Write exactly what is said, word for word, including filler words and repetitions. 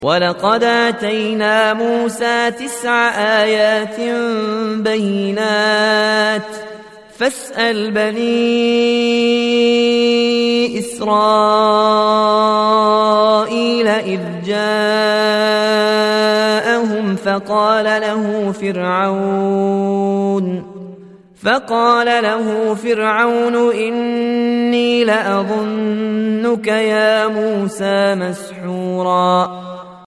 ولقد آتينا موسى تسع آيات بينات فاسأل بني إسرائيل إذ جاءهم فقال له فرعون فقال له فرعون إني لأظنك يا موسى مسحورا